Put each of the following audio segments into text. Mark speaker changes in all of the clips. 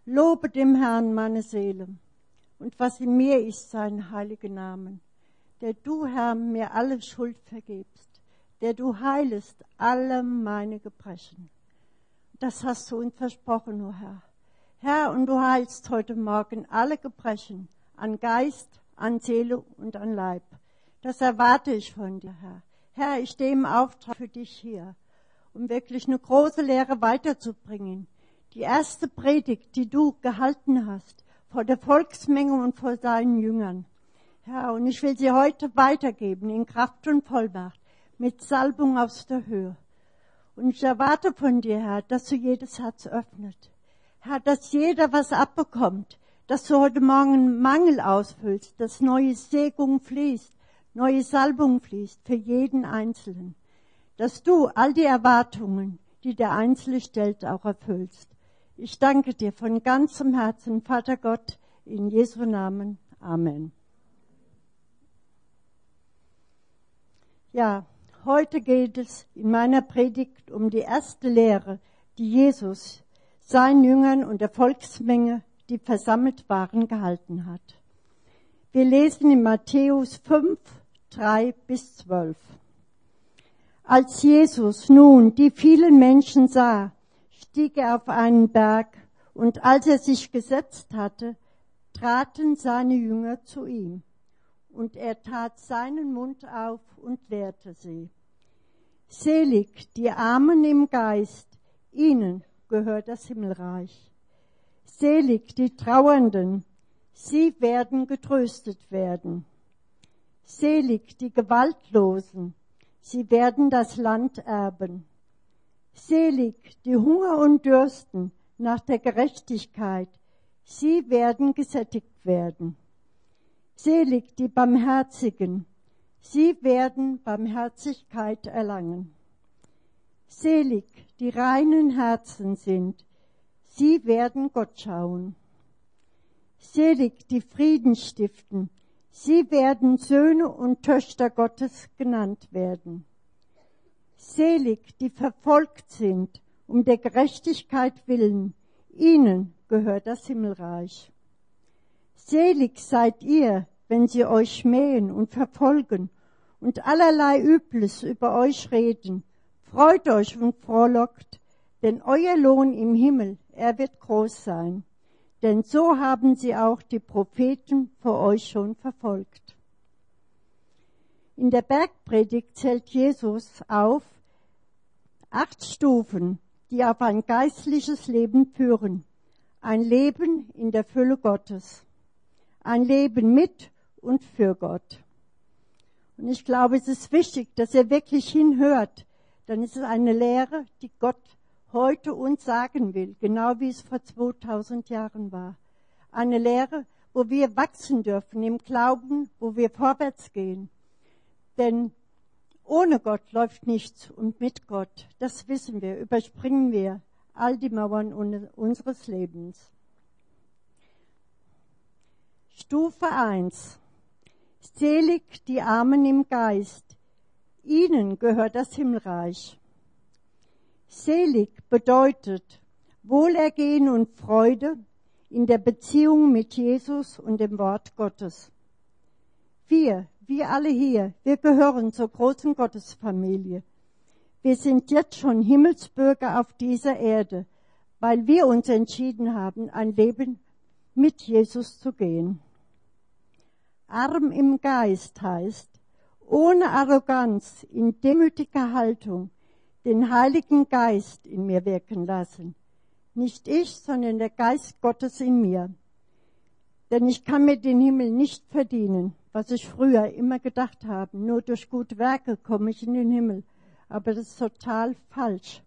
Speaker 1: Lobe dem Herrn meine Seele und was in mir ist, seinen heiligen Namen. Der du, Herr, mir alle Schuld vergibst, der du heilest alle meine Gebrechen. Das hast du uns versprochen, o Herr. Herr, und du heilst heute Morgen alle Gebrechen an Geist, an Seele und an Leib. Das erwarte ich von dir, Herr. Herr, ich stehe im Auftrag für dich hier, um wirklich eine große Lehre weiterzubringen. Die erste Predigt, die du gehalten hast, vor der Volksmenge und vor seinen Jüngern. Herr, und ich will sie heute weitergeben in Kraft und Vollmacht, mit Salbung aus der Höhe. Und ich erwarte von dir, Herr, dass du jedes Herz öffnet. Herr, dass jeder was abbekommt, dass du heute Morgen Mangel ausfüllst, dass neue Segnung fließt, neue Salbung fließt für jeden Einzelnen. Dass du all die Erwartungen, die der Einzelne stellt, auch erfüllst. Ich danke dir von ganzem Herzen, Vater Gott, in Jesu Namen. Amen. Ja, heute geht es in meiner Predigt um die erste Lehre, die Jesus seinen Jüngern und der Volksmenge, die versammelt waren, gehalten hat. Wir lesen in Matthäus 5, 3-12. Als Jesus nun die vielen Menschen sah, stieg er auf einen Berg, und als er sich gesetzt hatte, traten seine Jünger zu ihm. Und er tat seinen Mund auf und lehrte sie. Selig die Armen im Geist, ihnen gehört das Himmelreich. Selig die Trauernden, sie werden getröstet werden. Selig die Gewaltlosen, sie werden das Land erben. Selig die Hunger und Dürsten nach der Gerechtigkeit, sie werden gesättigt werden. Selig die Barmherzigen, sie werden Barmherzigkeit erlangen. Selig die reinen Herzen sind, sie werden Gott schauen. Selig die Frieden stiften, sie werden Söhne und Töchter Gottes genannt werden. Selig die verfolgt sind, um der Gerechtigkeit willen, ihnen gehört das Himmelreich. Selig seid ihr, wenn sie euch schmähen und verfolgen und allerlei Übles über euch reden. Freut euch und frohlockt, denn euer Lohn im Himmel, er wird groß sein. Denn so haben sie auch die Propheten vor euch schon verfolgt. In der Bergpredigt zählt Jesus auf 8 Stufen, die auf ein geistliches Leben führen. Ein Leben in der Fülle Gottes. Ein Leben mit und für Gott. Und ich glaube, es ist wichtig, dass ihr wirklich hinhört. Dann ist es eine Lehre, die Gott heute uns sagen will, genau wie es vor 2000 Jahren war. Eine Lehre, wo wir wachsen dürfen im Glauben, wo wir vorwärts gehen. Denn ohne Gott läuft nichts und mit Gott, das wissen wir, überspringen wir all die Mauern unseres Lebens. Stufe 1. Selig die Armen im Geist, ihnen gehört das Himmelreich. Selig bedeutet Wohlergehen und Freude in der Beziehung mit Jesus und dem Wort Gottes. Wir alle hier, wir gehören zur großen Gottesfamilie. Wir sind jetzt schon Himmelsbürger auf dieser Erde, weil wir uns entschieden haben, ein Leben mit Jesus zu gehen. Arm im Geist heißt, ohne Arroganz, in demütiger Haltung, den Heiligen Geist in mir wirken lassen. Nicht ich, sondern der Geist Gottes in mir. Denn ich kann mir den Himmel nicht verdienen, was ich früher immer gedacht habe. Nur durch gute Werke komme ich in den Himmel. Aber das ist total falsch.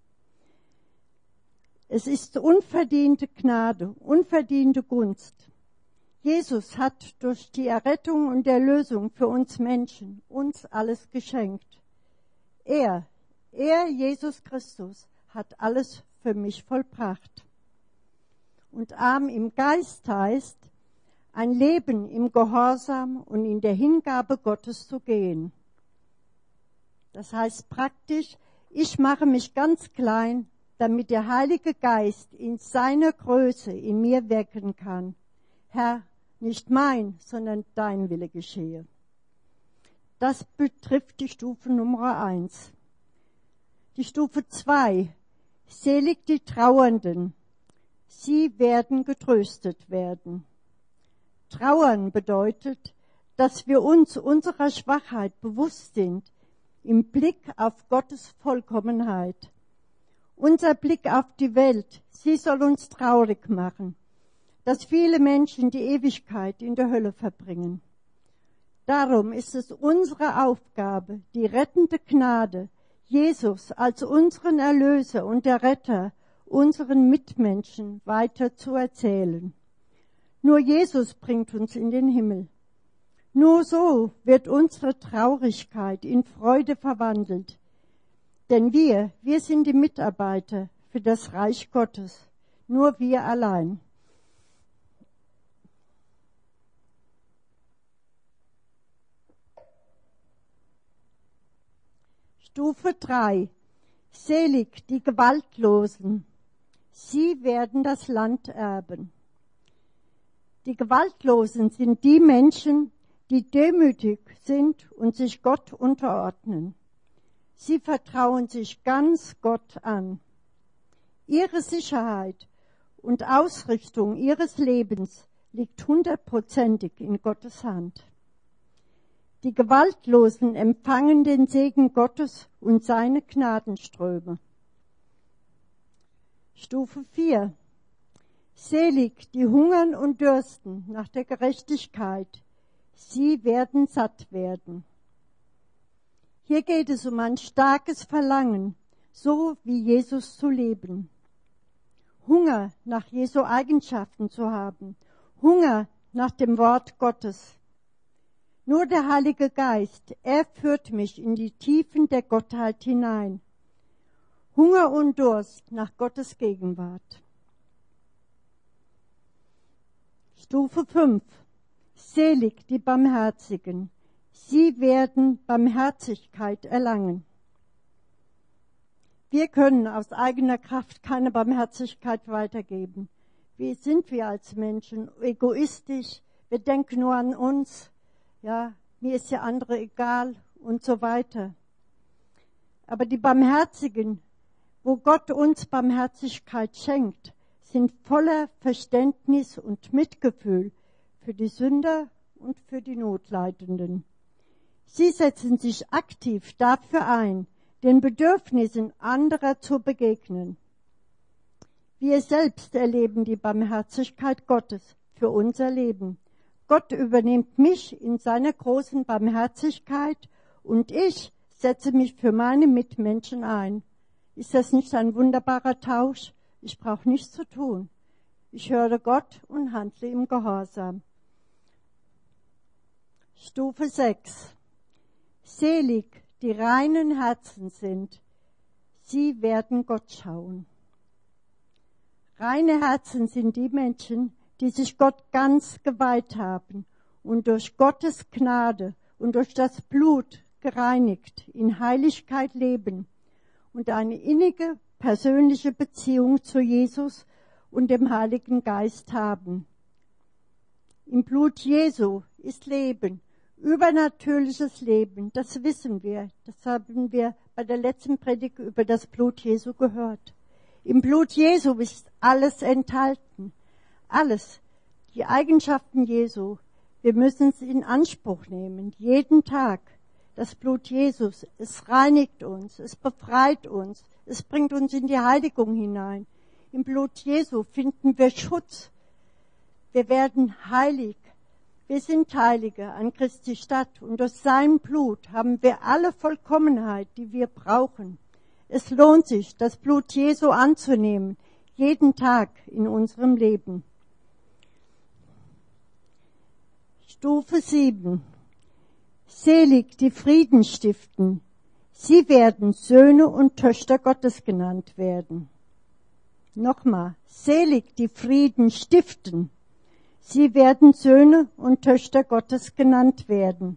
Speaker 1: Es ist unverdiente Gnade, unverdiente Gunst. Jesus hat durch die Errettung und Erlösung für uns Menschen uns alles geschenkt. Er, Jesus Christus, hat alles für mich vollbracht. Und arm im Geist heißt, ein Leben im Gehorsam und in der Hingabe Gottes zu gehen. Das heißt praktisch, ich mache mich ganz klein, damit der Heilige Geist in seiner Größe in mir wirken kann. Herr, nicht mein, sondern dein Wille geschehe. Das betrifft die Stufe Nummer 1. Die Stufe 2. Selig die Trauernden. Sie werden getröstet werden. Trauern bedeutet, dass wir uns unserer Schwachheit bewusst sind, im Blick auf Gottes Vollkommenheit. Unser Blick auf die Welt, sie soll uns traurig machen, dass viele Menschen die Ewigkeit in der Hölle verbringen. Darum ist es unsere Aufgabe, die rettende Gnade, Jesus als unseren Erlöser und der Retter, unseren Mitmenschen weiter zu erzählen. Nur Jesus bringt uns in den Himmel. Nur so wird unsere Traurigkeit in Freude verwandelt. Denn wir sind die Mitarbeiter für das Reich Gottes. Nur wir allein. Stufe 3. Selig die Gewaltlosen. Sie werden das Land erben. Die Gewaltlosen sind die Menschen, die demütig sind und sich Gott unterordnen. Sie vertrauen sich ganz Gott an. Ihre Sicherheit und Ausrichtung ihres Lebens liegt 100%ig in Gottes Hand. Die Gewaltlosen empfangen den Segen Gottes und seine Gnadenströme. Stufe 4. Selig die hungern und dürsten nach der Gerechtigkeit. Sie werden satt werden. Hier geht es um ein starkes Verlangen, so wie Jesus zu leben. Hunger nach Jesu Eigenschaften zu haben. Hunger nach dem Wort Gottes. Nur der Heilige Geist, er führt mich in die Tiefen der Gottheit hinein. Hunger und Durst nach Gottes Gegenwart. Stufe 5. Selig die Barmherzigen. Sie werden Barmherzigkeit erlangen. Wir können aus eigener Kraft keine Barmherzigkeit weitergeben. Wie sind wir als Menschen? Egoistisch. Wir denken nur an uns. Ja, mir ist der andere egal und so weiter. Aber die Barmherzigen, wo Gott uns Barmherzigkeit schenkt, sind voller Verständnis und Mitgefühl für die Sünder und für die Notleidenden. Sie setzen sich aktiv dafür ein, den Bedürfnissen anderer zu begegnen. Wir selbst erleben die Barmherzigkeit Gottes für unser Leben. Gott übernimmt mich in seiner großen Barmherzigkeit und ich setze mich für meine Mitmenschen ein. Ist das nicht ein wunderbarer Tausch? Ich brauche nichts zu tun. Ich höre Gott und handle im Gehorsam. Stufe 6. Selig, die reinen Herzen sind. Sie werden Gott schauen. Reine Herzen sind die Menschen, die sich Gott ganz geweiht haben und durch Gottes Gnade und durch das Blut gereinigt in Heiligkeit leben und eine innige persönliche Beziehung zu Jesus und dem Heiligen Geist haben. Im Blut Jesu ist Leben, übernatürliches Leben, das wissen wir. Das haben wir bei der letzten Predigt über das Blut Jesu gehört. Im Blut Jesu ist alles enthalten. Alles, die Eigenschaften Jesu, wir müssen es in Anspruch nehmen, jeden Tag. Das Blut Jesus, es reinigt uns, es befreit uns, es bringt uns in die Heiligung hinein. Im Blut Jesu finden wir Schutz. Wir werden heilig. Wir sind Heilige an Christi Stadt und durch sein Blut haben wir alle Vollkommenheit, die wir brauchen. Es lohnt sich, das Blut Jesu anzunehmen, jeden Tag in unserem Leben. Stufe 7. Selig die Frieden stiften. Sie werden Söhne und Töchter Gottes genannt werden. Nochmal, selig die Frieden stiften. Sie werden Söhne und Töchter Gottes genannt werden.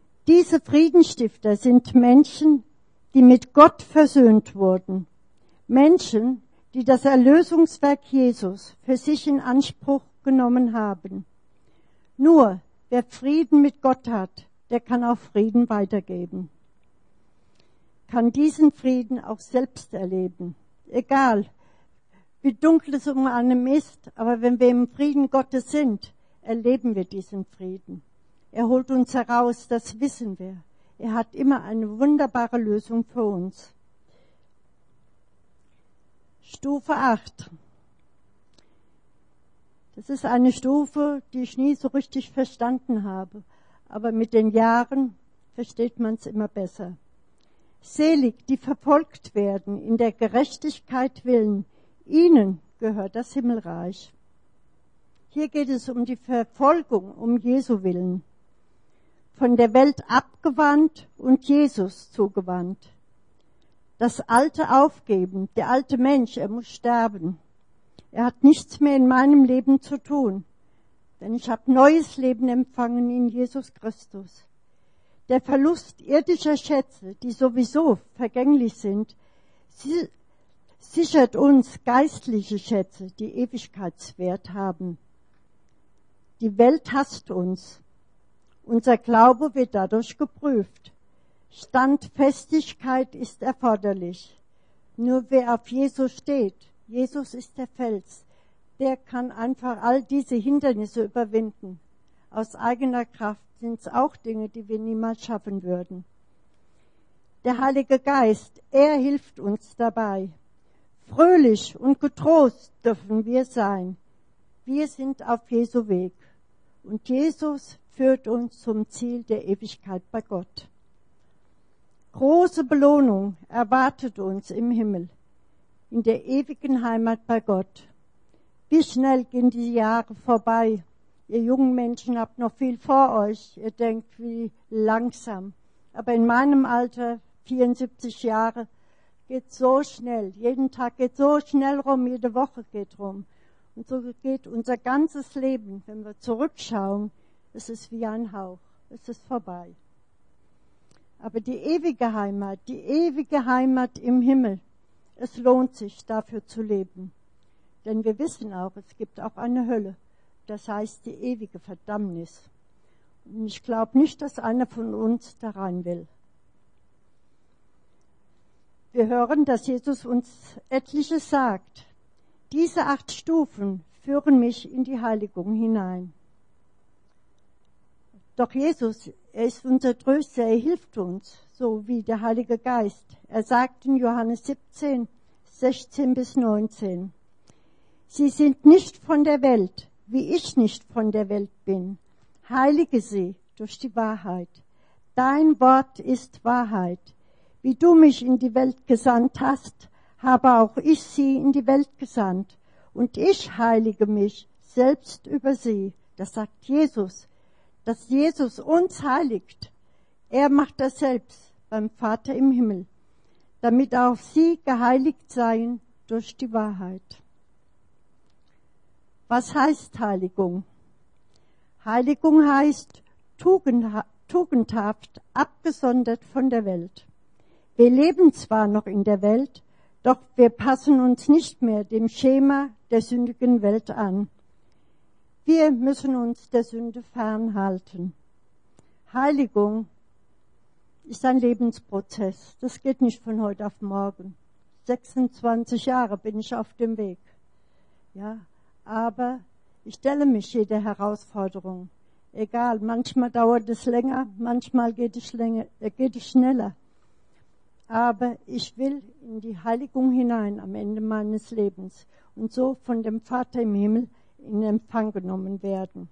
Speaker 1: Diese Friedenstifter sind Menschen, die mit Gott versöhnt wurden. Menschen, die das Erlösungswerk Jesus für sich in Anspruch genommen haben. Nur wer Frieden mit Gott hat, der kann auch Frieden weitergeben. Kann diesen Frieden auch selbst erleben. Egal, wie dunkel es um einem ist, aber wenn wir im Frieden Gottes sind, erleben wir diesen Frieden. Er holt uns heraus, das wissen wir. Er hat immer eine wunderbare Lösung für uns. Stufe 8. Das ist eine Stufe, die ich nie so richtig verstanden habe. Aber mit den Jahren versteht man es immer besser. Selig, die verfolgt werden, in der Gerechtigkeit willen, ihnen gehört das Himmelreich. Hier geht es um die Verfolgung, um Jesu willen. Von der Welt abgewandt und Jesus zugewandt. Das Alte aufgeben, der alte Mensch, er muss sterben. Er hat nichts mehr in meinem Leben zu tun, denn ich habe neues Leben empfangen in Jesus Christus. Der Verlust irdischer Schätze, die sowieso vergänglich sind, sichert uns geistliche Schätze, die Ewigkeitswert haben. Die Welt hasst uns. Unser Glaube wird dadurch geprüft. Standfestigkeit ist erforderlich. Nur wer auf Jesus steht, Jesus ist der Fels, der kann einfach all diese Hindernisse überwinden. Aus eigener Kraft sind es auch Dinge, die wir niemals schaffen würden. Der Heilige Geist, er hilft uns dabei. Fröhlich und getrost dürfen wir sein. Wir sind auf Jesu Weg. Und Jesus führt uns zum Ziel der Ewigkeit bei Gott. Große Belohnung erwartet uns im Himmel, in der ewigen Heimat bei Gott. Wie schnell gehen die Jahre vorbei. Ihr jungen Menschen habt noch viel vor euch. Ihr denkt, wie langsam. Aber in meinem Alter, 74 Jahre, geht so schnell. Jeden Tag geht so schnell rum, jede Woche geht rum. Und so geht unser ganzes Leben, wenn wir zurückschauen, es ist wie ein Hauch. Es ist vorbei. Aber die ewige Heimat im Himmel, es lohnt sich, dafür zu leben. Denn wir wissen auch, es gibt auch eine Hölle. Das heißt die ewige Verdammnis. Und ich glaube nicht, dass einer von uns da rein will. Wir hören, dass Jesus uns etliches sagt. Diese 8 Stufen führen mich in die Heiligung hinein. Doch Jesus, er ist unser Tröster, er hilft uns, so wie der Heilige Geist. Er sagt in Johannes 17, 16 bis 19, Sie sind nicht von der Welt, wie ich nicht von der Welt bin. Heilige sie durch die Wahrheit. Dein Wort ist Wahrheit. Wie du mich in die Welt gesandt hast, habe auch ich sie in die Welt gesandt. Und ich heilige mich selbst über sie. Das sagt Jesus. Dass Jesus uns heiligt. Er macht das selbst beim Vater im Himmel, damit auch sie geheiligt seien durch die Wahrheit. Was heißt Heiligung? Heiligung heißt tugendhaft, abgesondert von der Welt. Wir leben zwar noch in der Welt, doch wir passen uns nicht mehr dem Schema der sündigen Welt an. Wir müssen uns der Sünde fernhalten. Heiligung ist ein Lebensprozess. Das geht nicht von heute auf morgen. 26 Jahre bin ich auf dem Weg. Ja, aber ich stelle mich jeder Herausforderung. Egal, manchmal dauert es länger, manchmal geht es schneller. Aber ich will in die Heiligung hinein am Ende meines Lebens und so von dem Vater im Himmel in Empfang genommen werden.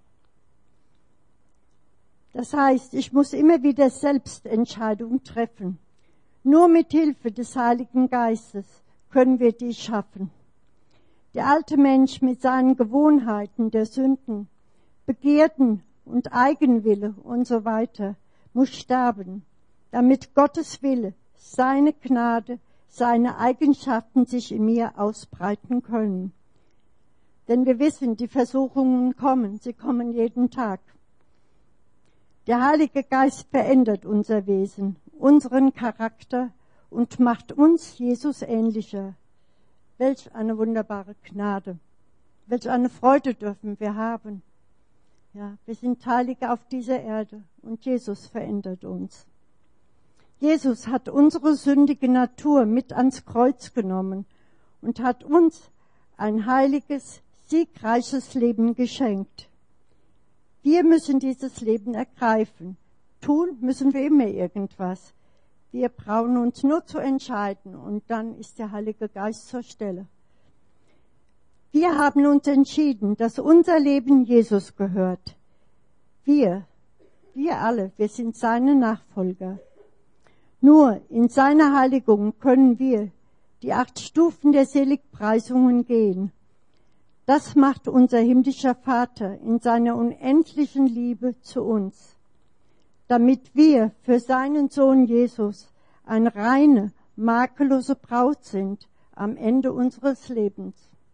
Speaker 1: Das heißt, ich muss immer wieder selbst Entscheidungen treffen. Nur mit Hilfe des Heiligen Geistes können wir dies schaffen. Der alte Mensch mit seinen Gewohnheiten der Sünden, Begierden und Eigenwille und so weiter muss sterben, damit Gottes Wille, seine Gnade, seine Eigenschaften sich in mir ausbreiten können. Denn wir wissen, die Versuchungen kommen, sie kommen jeden Tag. Der Heilige Geist verändert unser Wesen, unseren Charakter und macht uns Jesus ähnlicher. Welch eine wunderbare Gnade. Welch eine Freude dürfen wir haben. Ja, wir sind Heilige auf dieser Erde und Jesus verändert uns. Jesus hat unsere sündige Natur mit ans Kreuz genommen und hat uns ein heiliges, siegreiches Leben geschenkt. Wir müssen dieses Leben ergreifen. Tun müssen wir immer irgendwas. Wir brauchen uns nur zu entscheiden und dann ist der Heilige Geist zur Stelle. Wir haben uns entschieden, dass unser Leben Jesus gehört. Wir alle, wir sind seine Nachfolger. Nur in seiner Heiligung können wir die 8 Stufen der Seligpreisungen gehen. Das macht unser himmlischer Vater in seiner unendlichen Liebe zu uns, damit wir für seinen Sohn Jesus eine reine, makellose Braut sind am Ende unseres Lebens,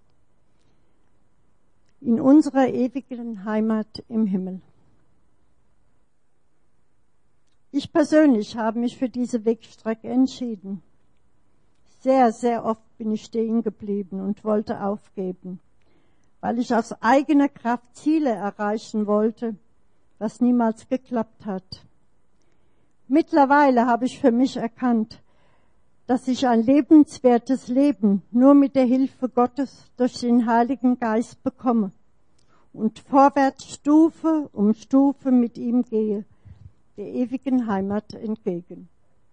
Speaker 1: in unserer ewigen Heimat im Himmel. Ich persönlich habe mich für diese Wegstrecke entschieden. Sehr, sehr oft bin ich stehen geblieben und wollte aufgeben, weil ich aus eigener Kraft Ziele erreichen wollte, was niemals geklappt hat. Mittlerweile habe ich für mich erkannt, dass ich ein lebenswertes Leben nur mit der Hilfe Gottes durch den Heiligen Geist bekomme und vorwärts Stufe um Stufe mit ihm gehe, der ewigen Heimat entgegen.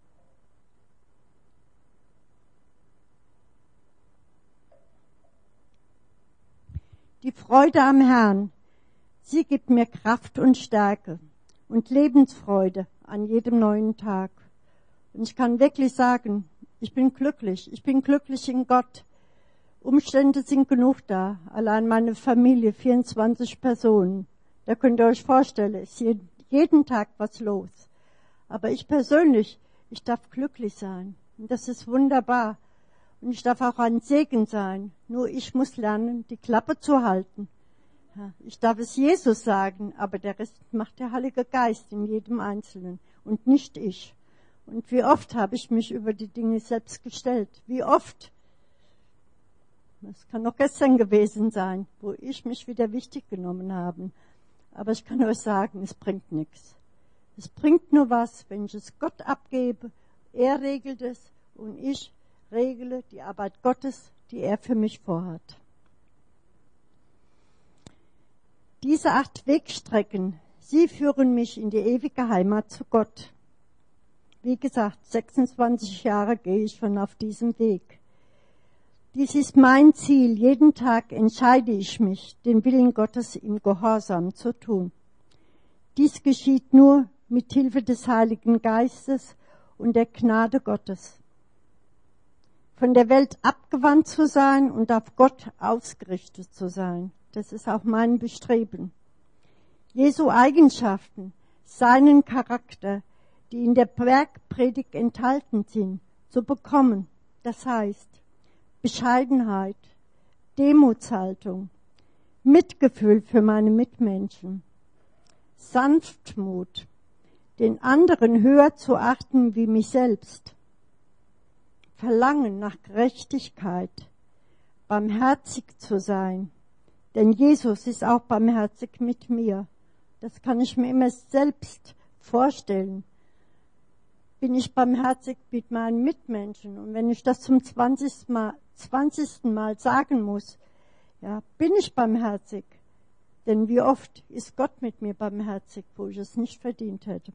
Speaker 1: Die Freude am Herrn, sie gibt mir Kraft und Stärke und Lebensfreude an jedem neuen Tag. Und ich kann wirklich sagen, ich bin glücklich in Gott. Umstände sind genug da, allein meine Familie, 24 Personen. Da könnt ihr euch vorstellen, ist jeden Tag was los. Aber ich persönlich, ich darf glücklich sein. Und das ist wunderbar. Und ich darf auch ein Segen sein. Nur ich muss lernen, die Klappe zu halten. Ja, ich darf es Jesus sagen, aber der Rest macht der Heilige Geist in jedem Einzelnen und nicht ich. Und wie oft habe ich mich über die Dinge selbst gestellt? Wie oft? Das kann noch gestern gewesen sein, wo ich mich wieder wichtig genommen habe. Aber ich kann euch sagen, es bringt nichts. Es bringt nur was, wenn ich es Gott abgebe. Er regelt es und ich regle die Arbeit Gottes, die er für mich vorhat. Diese 8 Wegstrecken, sie führen mich in die ewige Heimat zu Gott. Wie gesagt, 26 Jahre gehe ich schon auf diesem Weg. Dies ist mein Ziel. Jeden Tag entscheide ich mich, den Willen Gottes im Gehorsam zu tun. Dies geschieht nur mit Hilfe des Heiligen Geistes und der Gnade Gottes. Von der Welt abgewandt zu sein und auf Gott ausgerichtet zu sein, das ist auch mein Bestreben. Jesu Eigenschaften, seinen Charakter, die in der Bergpredigt enthalten sind, zu bekommen, das heißt Bescheidenheit, Demutshaltung, Mitgefühl für meine Mitmenschen, Sanftmut, den anderen höher zu achten wie mich selbst, Verlangen nach Gerechtigkeit, barmherzig zu sein, denn Jesus ist auch barmherzig mit mir. Das kann ich mir immer selbst vorstellen. Bin ich barmherzig mit meinen Mitmenschen? Und wenn ich das zum 20. Mal sagen muss, ja, bin ich barmherzig? Denn wie oft ist Gott mit mir barmherzig, wo ich es nicht verdient hätte?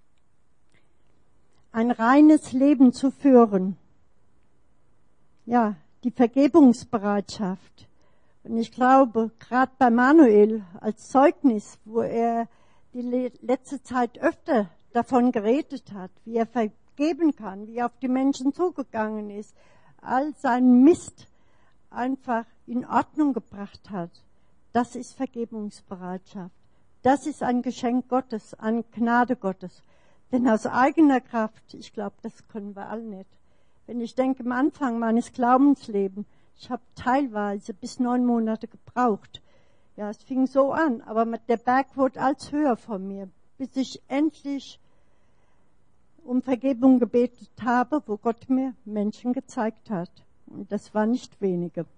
Speaker 1: Ein reines Leben zu führen. Ja, die Vergebungsbereitschaft. Und ich glaube, gerade bei Manuel als Zeugnis, wo er die letzte Zeit öfter davon geredet hat, wie er vergeben kann, wie er auf die Menschen zugegangen ist, all seinen Mist einfach in Ordnung gebracht hat. Das ist Vergebungsbereitschaft. Das ist ein Geschenk Gottes, eine Gnade Gottes. Denn aus eigener Kraft, ich glaube, das können wir alle nicht. Wenn ich denke, am Anfang meines Glaubenslebens, ich habe teilweise bis 9 Monate gebraucht. Ja, es fing so an, aber der Berg wurde als höher von mir, bis ich endlich um Vergebung gebetet habe, wo Gott mir Menschen gezeigt hat. Und das war nicht wenige.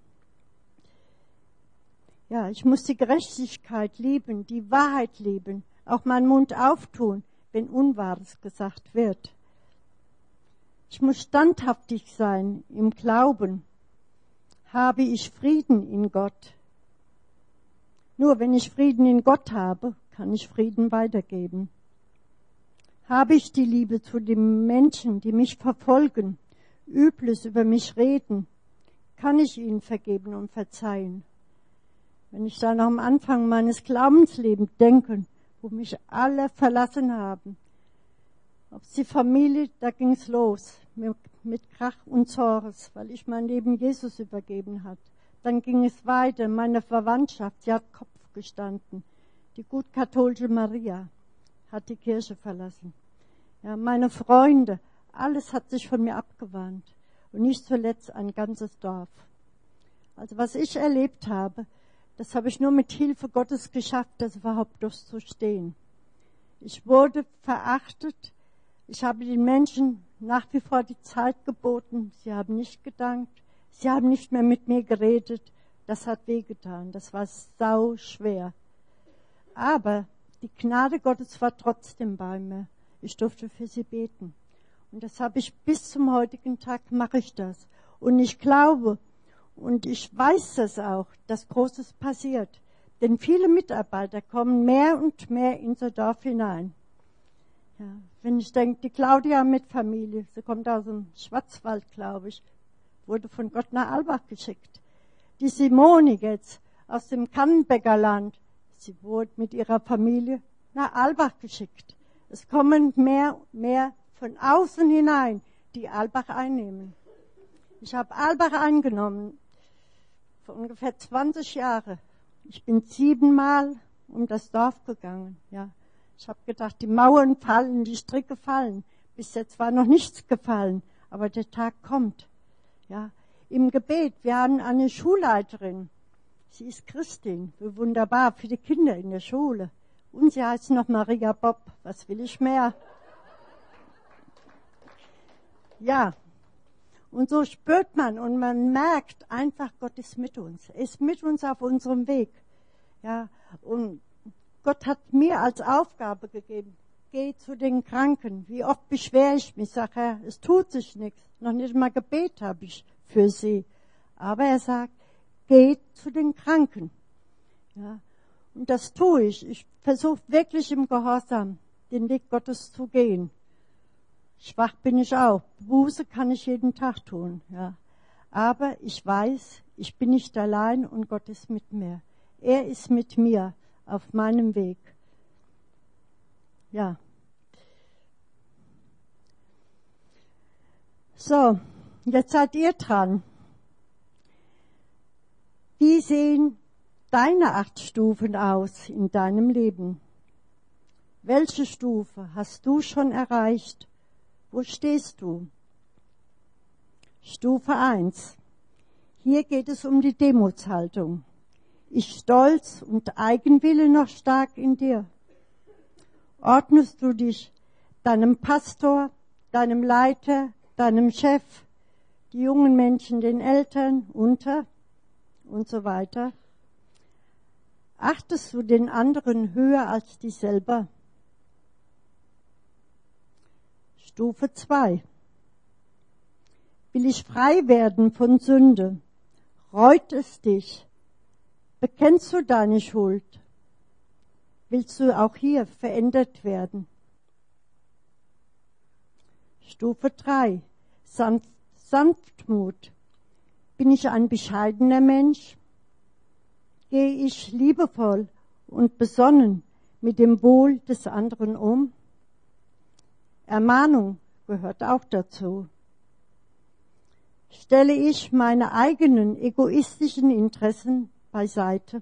Speaker 1: Ja, ich muss die Gerechtigkeit lieben, die Wahrheit lieben, auch meinen Mund auftun, wenn Unwahres gesagt wird. Ich muss standhaftig sein im Glauben. Habe ich Frieden in Gott? Nur wenn ich Frieden in Gott habe, kann ich Frieden weitergeben. Habe ich die Liebe zu den Menschen, die mich verfolgen, Übles über mich reden, kann ich ihnen vergeben und verzeihen. Wenn ich dann am Anfang meines Glaubenslebens denke, wo mich alle verlassen haben, ob es die Familie, da ging es los, mit Krach und Zores, weil ich mein Leben Jesus übergeben hat. Dann ging es weiter, meine Verwandtschaft, sie hat Kopf gestanden. Die gut katholische Maria hat die Kirche verlassen. Ja, meine Freunde, alles hat sich von mir abgewandt. Und nicht zuletzt ein ganzes Dorf. Also was ich erlebt habe, das habe ich nur mit Hilfe Gottes geschafft, das überhaupt durchzustehen. Ich wurde verachtet. Ich habe den Menschen nach wie vor die Zeit geboten. Sie haben nicht gedankt. Sie haben nicht mehr mit mir geredet. Das hat wehgetan. Das war sau schwer. Aber die Gnade Gottes war trotzdem bei mir. Ich durfte für sie beten. Und das habe ich bis zum heutigen Tag, mache ich das. Und ich glaube, und ich weiß das auch, dass Großes passiert. Denn viele Mitarbeiter kommen mehr und mehr in unser Dorf hinein. Ja, wenn ich denke, die Claudia mit Familie, sie kommt aus dem Schwarzwald, glaube ich, wurde von Gott nach Albach geschickt. Die Simone jetzt aus dem Kannenbäckerland, sie wurde mit ihrer Familie nach Albach geschickt. Es kommen mehr von außen hinein, die Albach einnehmen. Ich habe Albach eingenommen vor ungefähr 20 Jahren. Ich bin 7-mal um das Dorf gegangen. Ja. Ich habe gedacht, die Mauern fallen, die Stricke fallen. Bis jetzt war noch nichts gefallen, aber der Tag kommt. Ja. Im Gebet, wir haben eine Schulleiterin. Sie ist Christin, wunderbar für die Kinder in der Schule. Und sie heißt noch Maria Bob. Was will ich mehr? Ja, und so spürt man und man merkt einfach, Gott ist mit uns. Er ist mit uns auf unserem Weg. Ja, und Gott hat mir als Aufgabe gegeben, geh zu den Kranken. Wie oft beschwere ich mich, sage Herr, es tut sich nichts. Noch nicht mal Gebet habe ich für sie. Aber er sagt, geh zu den Kranken. Ja, und das tue ich. Ich versuche wirklich im Gehorsam den Weg Gottes zu gehen. Schwach bin ich auch. Buße kann ich jeden Tag tun. Ja. Aber ich weiß, ich bin nicht allein und Gott ist mit mir. Er ist mit mir auf meinem Weg. Ja. So, jetzt seid ihr dran. Wie sehen deine 8 Stufen aus in deinem Leben? Welche Stufe hast du schon erreicht? Wo stehst du? Stufe 1. Hier geht es um die Demutshaltung. Ist Stolz und Eigenwille noch stark in dir? Ordnest du dich deinem Pastor, deinem Leiter, deinem Chef, die jungen Menschen, den Eltern unter und so weiter? Achtest du den anderen höher als dich selber? Stufe 2. Will ich frei werden von Sünde? Reut es dich? Bekennst du deine Schuld? Willst du auch hier verändert werden? Stufe 3. Sanftmut. Bin ich ein bescheidener Mensch? Gehe ich liebevoll und besonnen mit dem Wohl des anderen um? Ermahnung gehört auch dazu. Stelle ich meine eigenen egoistischen Interessen beiseite?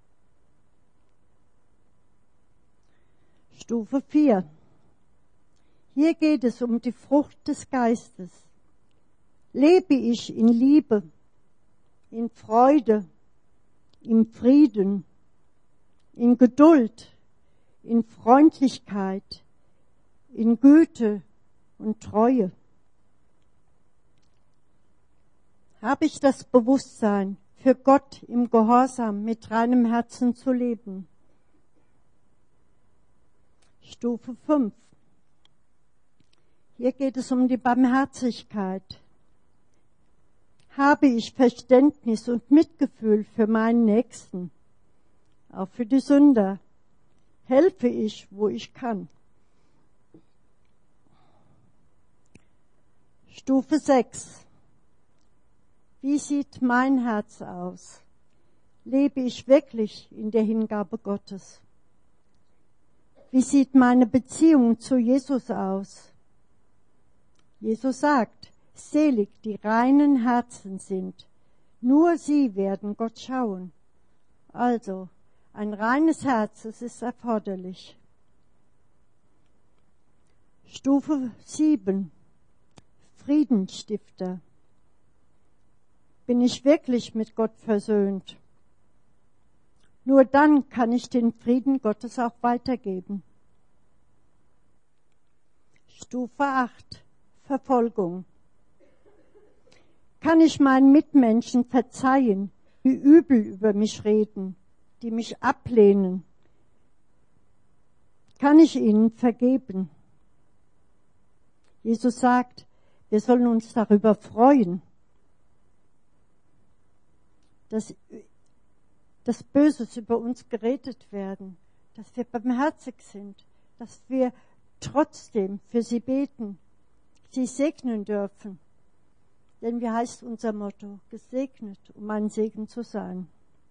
Speaker 1: Stufe 4. Hier geht es um die Frucht des Geistes. Lebe ich in Liebe, in Freude, in Frieden, in Geduld, in Freundlichkeit, in Güte und Treue? habe ich das Bewusstsein, für Gott im Gehorsam mit reinem Herzen zu leben. Stufe 5. Hier geht es um die Barmherzigkeit. Habe ich Verständnis und Mitgefühl für meinen Nächsten, auch für die Sünder? Helfe ich, wo ich kann? Stufe 6. Wie sieht mein Herz aus? Lebe ich wirklich in der Hingabe Gottes? Wie sieht meine Beziehung zu Jesus aus? Jesus sagt, selig die reinen Herzen sind, nur sie werden Gott schauen. Also, ein reines Herz, es ist erforderlich. Stufe 7. Friedensstifter. Bin ich wirklich mit Gott versöhnt? Nur dann kann ich den Frieden Gottes auch weitergeben. Stufe 8. Verfolgung. Kann ich meinen Mitmenschen verzeihen, die übel über mich reden, die mich ablehnen? Kann ich ihnen vergeben? Jesus sagt, wir sollen uns darüber freuen, dass Böses über uns geredet werden, dass wir barmherzig sind, dass wir trotzdem für sie beten, sie segnen dürfen. Denn wie heißt unser Motto? Gesegnet, um ein Segen zu sein.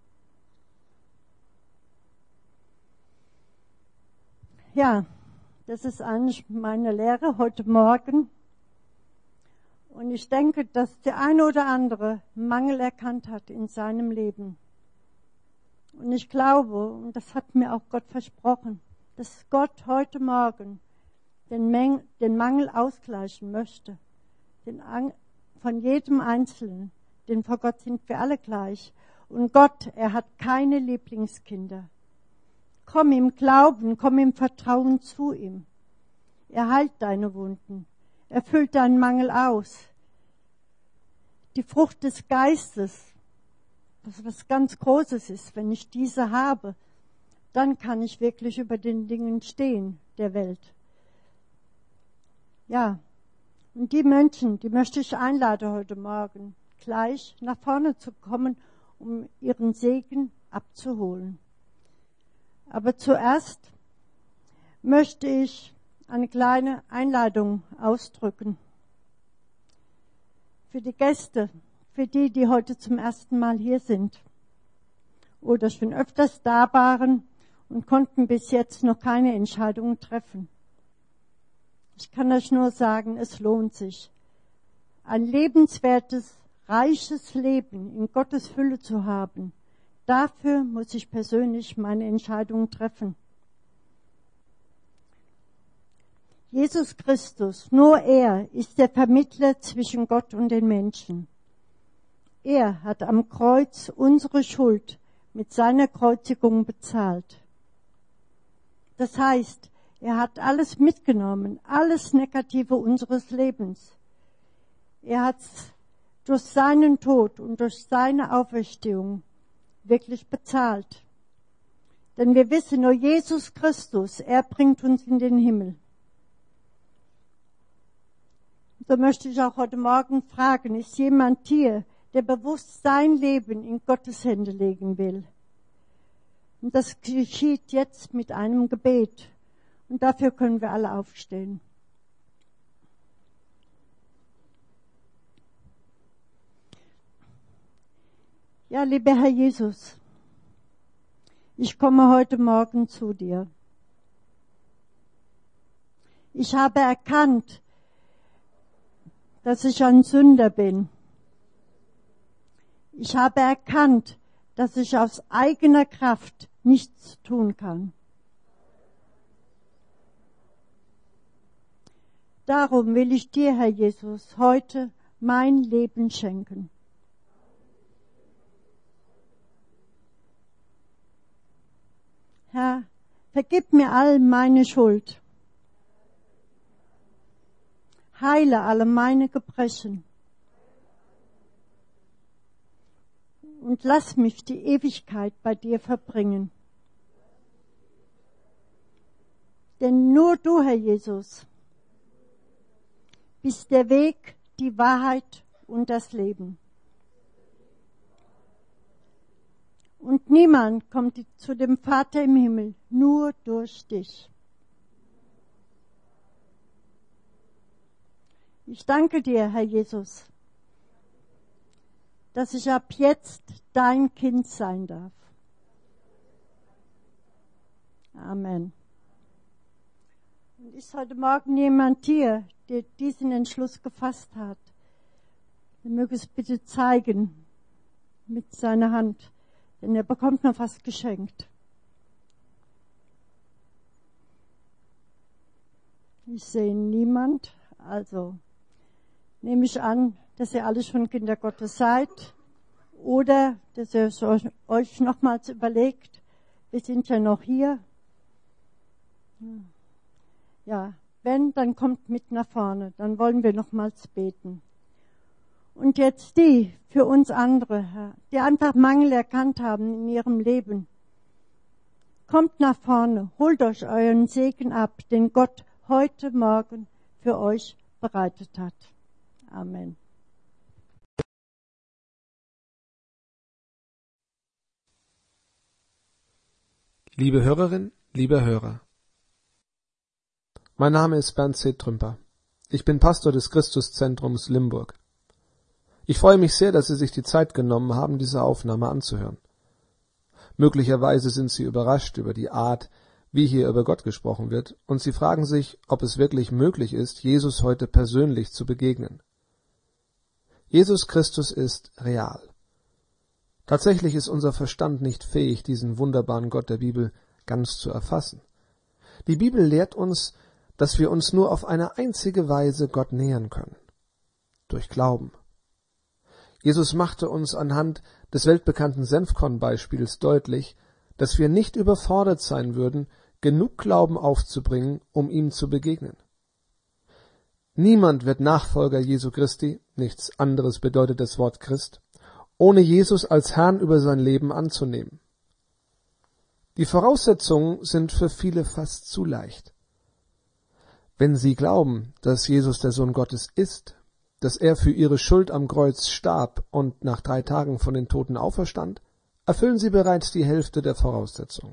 Speaker 1: Ja, das ist eigentlich meine Lehre heute Morgen. Und ich denke, dass der eine oder andere Mangel erkannt hat in seinem Leben. Und ich glaube, und das hat mir auch Gott versprochen, dass Gott heute Morgen den Mangel ausgleichen möchte. Von jedem Einzelnen. Denn vor Gott sind wir alle gleich. Und Gott, er hat keine Lieblingskinder. Komm im Glauben, komm im Vertrauen zu ihm. Er heilt deine Wunden. Er füllt deinen Mangel aus. Die Frucht des Geistes, was ganz Großes ist, wenn ich diese habe, dann kann ich wirklich über den Dingen stehen der Welt. Ja, und die Menschen, die möchte ich einladen heute Morgen, gleich nach vorne zu kommen, um ihren Segen abzuholen. Aber zuerst möchte ich eine kleine Einladung ausdrücken. Für die Gäste, für die, die heute zum ersten Mal hier sind oder schon öfters da waren und konnten bis jetzt noch keine Entscheidungen treffen. Ich kann euch nur sagen, es lohnt sich. Ein lebenswertes, reiches Leben in Gottes Fülle zu haben, dafür muss ich persönlich meine Entscheidungen treffen. Jesus Christus, nur er ist der Vermittler zwischen Gott und den Menschen. Er hat am Kreuz unsere Schuld mit seiner Kreuzigung bezahlt. Das heißt, er hat alles mitgenommen, alles Negative unseres Lebens. Er hat es durch seinen Tod und durch seine Auferstehung wirklich bezahlt. Denn wir wissen, nur Jesus Christus, er bringt uns in den Himmel. So möchte ich auch heute Morgen fragen, ist jemand hier, der bewusst sein Leben in Gottes Hände legen will? Und das geschieht jetzt mit einem Gebet. Und dafür können wir alle aufstehen. Ja, lieber Herr Jesus, ich komme heute Morgen zu dir. Ich habe erkannt, dass ich ein Sünder bin. Ich habe erkannt, dass ich aus eigener Kraft nichts tun kann. Darum will ich dir, Herr Jesus, heute mein Leben schenken. Herr, vergib mir all meine Schuld. Heile alle meine Gebrechen. und lass mich die Ewigkeit bei dir verbringen. Denn nur du, Herr Jesus, bist der Weg, die Wahrheit und das Leben. Und niemand kommt zu dem Vater im Himmel, nur durch dich. Ich danke dir, Herr Jesus, dass ich ab jetzt dein Kind sein darf. Amen. Und ist heute Morgen jemand hier, der diesen Entschluss gefasst hat, der möge es bitte zeigen mit seiner Hand, denn er bekommt noch was geschenkt. Ich sehe niemand, also nehme ich an, dass ihr alle schon Kinder Gottes seid oder dass ihr euch nochmals überlegt, wir sind ja noch hier. Ja, wenn, dann kommt mit nach vorne, dann wollen wir nochmals beten. Und jetzt die für uns andere, Herr, die einfach Mangel erkannt haben in ihrem Leben. Kommt nach vorne, holt euch euren Segen ab, den Gott heute Morgen für euch bereitet hat. Amen.
Speaker 2: Liebe Hörerin, lieber Hörer, mein Name ist Bernd C. Trümper. Ich bin Pastor des Christuszentrums Limburg. Ich freue mich sehr, dass Sie sich die Zeit genommen haben, diese Aufnahme anzuhören. Möglicherweise sind Sie überrascht über die Art, wie hier über Gott gesprochen wird, und Sie fragen sich, ob es wirklich möglich ist, Jesus heute persönlich zu begegnen. Jesus Christus ist real. Tatsächlich ist unser Verstand nicht fähig, diesen wunderbaren Gott der Bibel ganz zu erfassen. Die Bibel lehrt uns, dass wir uns nur auf eine einzige Weise Gott nähern können: durch Glauben. Jesus machte uns anhand des weltbekannten Senfkornbeispiels deutlich, dass wir nicht überfordert sein würden, genug Glauben aufzubringen, um ihm zu begegnen. Niemand wird Nachfolger Jesu Christi, nichts anderes bedeutet das Wort Christ, ohne Jesus als Herrn über sein Leben anzunehmen. Die Voraussetzungen sind für viele fast zu leicht. Wenn sie glauben, dass Jesus der Sohn Gottes ist, dass er für ihre Schuld am Kreuz starb und nach 3 Tagen von den Toten auferstand, erfüllen sie bereits die Hälfte der Voraussetzungen.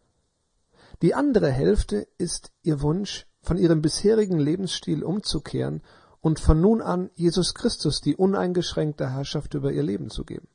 Speaker 2: Die andere Hälfte ist ihr Wunsch, von ihrem bisherigen Lebensstil umzukehren und von nun an Jesus Christus die uneingeschränkte Herrschaft über ihr Leben zu geben.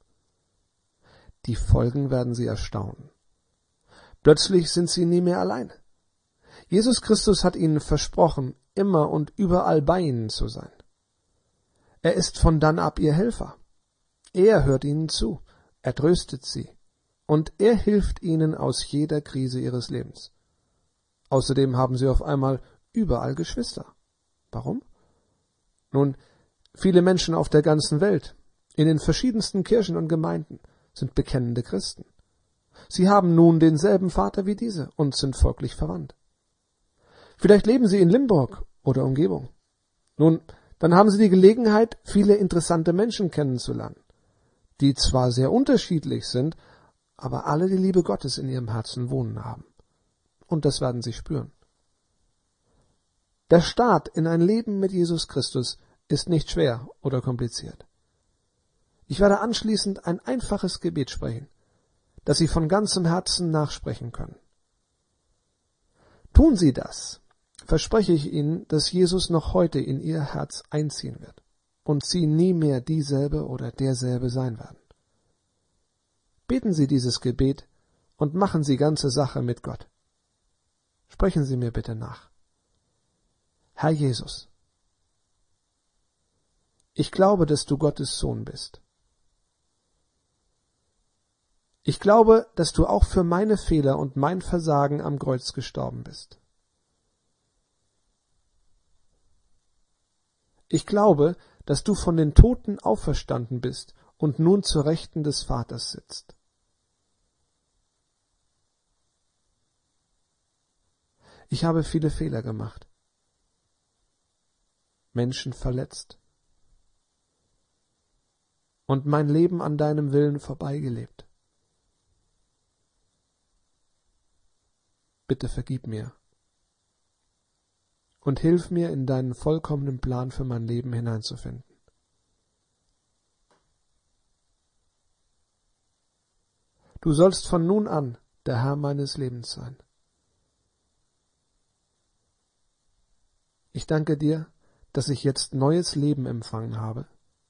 Speaker 2: Die Folgen werden sie erstaunen. Plötzlich sind sie nie mehr allein. Jesus Christus hat ihnen versprochen, immer und überall bei ihnen zu sein. Er ist von dann ab ihr Helfer. Er hört ihnen zu, er tröstet sie und er hilft ihnen aus jeder Krise ihres Lebens. Außerdem haben sie auf einmal überall Geschwister. Warum? Nun, viele Menschen auf der ganzen Welt, in den verschiedensten Kirchen und Gemeinden, sind bekennende Christen. Sie haben nun denselben Vater wie diese und sind folglich verwandt. Vielleicht leben sie in Limburg oder Umgebung. Nun, dann haben sie die Gelegenheit, viele interessante Menschen kennenzulernen, die zwar sehr unterschiedlich sind, aber alle die Liebe Gottes in ihrem Herzen wohnen haben. Und das werden sie spüren. Der Start in ein Leben mit Jesus Christus ist nicht schwer oder kompliziert. Ich werde anschließend ein einfaches Gebet sprechen, das Sie von ganzem Herzen nachsprechen können. Tun Sie das, verspreche ich Ihnen, dass Jesus noch heute in Ihr Herz einziehen wird und Sie nie mehr dieselbe oder derselbe sein werden. Beten Sie dieses Gebet und machen Sie ganze Sache mit Gott. Sprechen Sie mir bitte nach. Herr Jesus, ich glaube, dass du Gottes Sohn bist. Ich glaube, dass du auch für meine Fehler und mein Versagen am Kreuz gestorben bist. Ich glaube, dass du von den Toten auferstanden bist und nun zur Rechten des Vaters sitzt. Ich habe viele Fehler gemacht, Menschen verletzt, und mein Leben an deinem Willen vorbeigelebt. Bitte vergib mir und hilf mir, in deinen vollkommenen Plan für mein Leben hineinzufinden. Du sollst von nun an der Herr meines Lebens sein. Ich danke dir, dass ich jetzt neues Leben empfangen habe.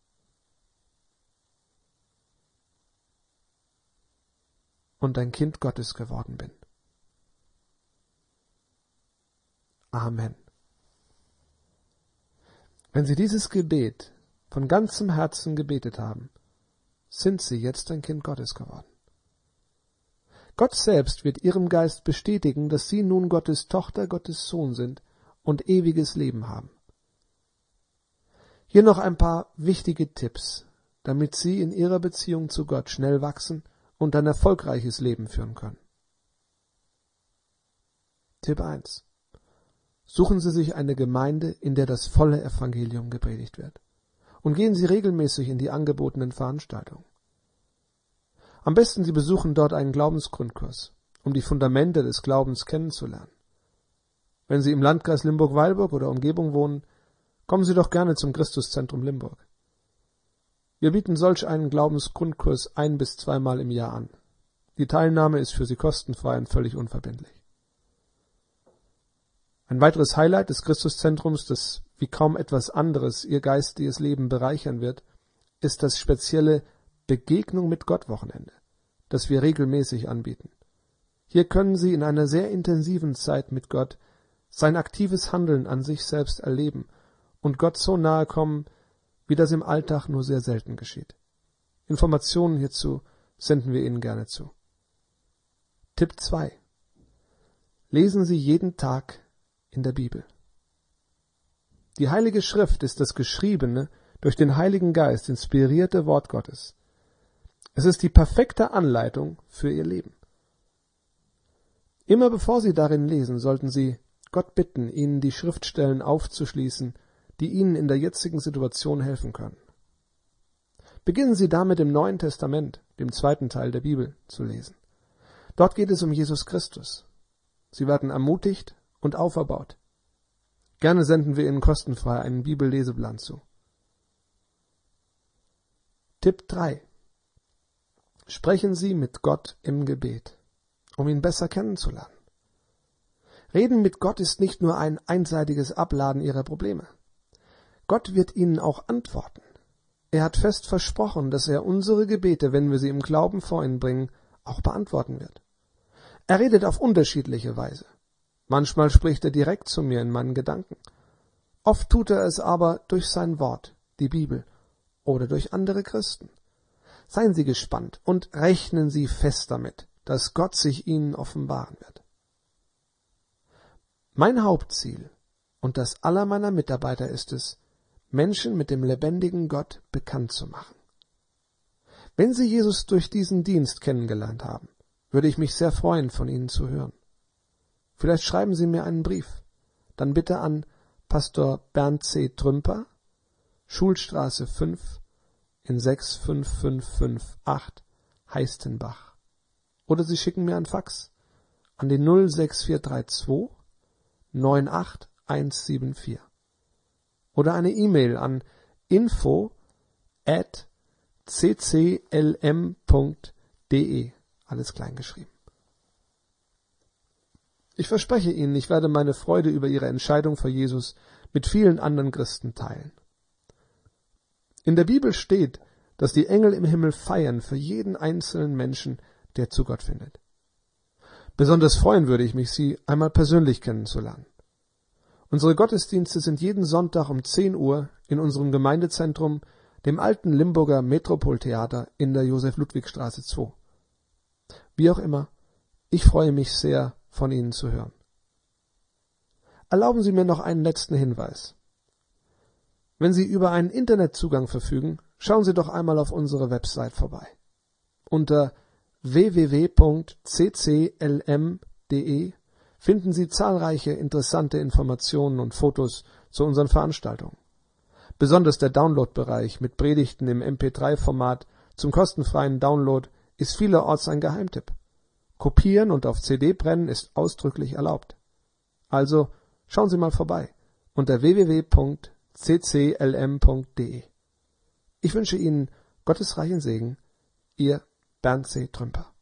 Speaker 2: Und ein Kind Gottes geworden bin. Amen. Wenn Sie dieses Gebet von ganzem Herzen gebetet haben, sind Sie jetzt ein Kind Gottes geworden. Gott selbst wird Ihrem Geist bestätigen, dass Sie nun Gottes Tochter, Gottes Sohn sind und ewiges Leben haben. Hier noch ein paar wichtige Tipps, damit Sie in Ihrer Beziehung zu Gott schnell wachsen und ein erfolgreiches Leben führen können. Tipp 1. Suchen Sie sich eine Gemeinde, in der das volle Evangelium gepredigt wird. Und gehen Sie regelmäßig in die angebotenen Veranstaltungen. Am besten Sie besuchen dort einen Glaubensgrundkurs, um die Fundamente des Glaubens kennenzulernen. Wenn Sie im Landkreis Limburg-Weilburg oder Umgebung wohnen, kommen Sie doch gerne zum Christuszentrum Limburg. Wir bieten solch einen Glaubensgrundkurs 1- bis 2-mal im Jahr an. Die Teilnahme ist für Sie kostenfrei und völlig unverbindlich. Ein weiteres Highlight des Christuszentrums, das wie kaum etwas anderes Ihr geistiges Leben bereichern wird, ist das spezielle Begegnung mit Gott Wochenende, das wir regelmäßig anbieten. Hier können Sie in einer sehr intensiven Zeit mit Gott sein aktives Handeln an sich selbst erleben und Gott so nahe kommen, wie das im Alltag nur sehr selten geschieht. Informationen hierzu senden wir Ihnen gerne zu. Tipp 2. Lesen Sie jeden Tag in der Bibel. Die Heilige Schrift ist das geschriebene, durch den Heiligen Geist inspirierte Wort Gottes. Es ist die perfekte Anleitung für Ihr Leben. Immer bevor Sie darin lesen, sollten Sie Gott bitten, Ihnen die Schriftstellen aufzuschließen, die Ihnen in der jetzigen Situation helfen können. Beginnen Sie damit im Neuen Testament, dem 2. Teil der Bibel, zu lesen. Dort geht es um Jesus Christus. Sie werden ermutigt und auferbaut. Gerne senden wir Ihnen kostenfrei einen Bibelleseplan zu. Tipp 3. Sprechen Sie mit Gott im Gebet, um ihn besser kennenzulernen. Reden mit Gott ist nicht nur ein einseitiges Abladen Ihrer Probleme. Gott wird Ihnen auch antworten. Er hat fest versprochen, dass er unsere Gebete, wenn wir sie im Glauben vor ihn bringen, auch beantworten wird. Er redet auf unterschiedliche Weise. Manchmal spricht er direkt zu mir in meinen Gedanken. Oft tut er es aber durch sein Wort, die Bibel, oder durch andere Christen. Seien Sie gespannt und rechnen Sie fest damit, dass Gott sich Ihnen offenbaren wird. Mein Hauptziel und das aller meiner Mitarbeiter ist es, Menschen mit dem lebendigen Gott bekannt zu machen. Wenn Sie Jesus durch diesen Dienst kennengelernt haben, würde ich mich sehr freuen, von Ihnen zu hören. Vielleicht schreiben Sie mir einen Brief, dann bitte an Pastor Bernd C. Trümper, Schulstraße 5 in 65558 Heistenbach. Oder Sie schicken mir einen Fax an die 06432 98174. Oder eine E-Mail an info@cclm.de, alles klein geschrieben. Ich verspreche Ihnen, ich werde meine Freude über Ihre Entscheidung für Jesus mit vielen anderen Christen teilen. In der Bibel steht, dass die Engel im Himmel feiern für jeden einzelnen Menschen, der zu Gott findet. Besonders freuen würde ich mich, Sie einmal persönlich kennenzulernen. Unsere Gottesdienste sind jeden Sonntag um 10 Uhr in unserem Gemeindezentrum, dem alten Limburger Metropoltheater in der Josef-Ludwig-Straße 2. Wie auch immer, ich freue mich sehr, von Ihnen zu hören. Erlauben Sie mir noch einen letzten Hinweis. Wenn Sie über einen Internetzugang verfügen, schauen Sie doch einmal auf unsere Website vorbei. Unter www.cclm.de finden Sie zahlreiche interessante Informationen und Fotos zu unseren Veranstaltungen. Besonders der Download-Bereich mit Predigten im MP3-Format zum kostenfreien Download ist vielerorts ein Geheimtipp. Kopieren und auf CD brennen ist ausdrücklich erlaubt. Also schauen Sie mal vorbei unter www.cclm.de. Ich wünsche Ihnen Gottes reichen Segen. Ihr Bernd C. Trümper.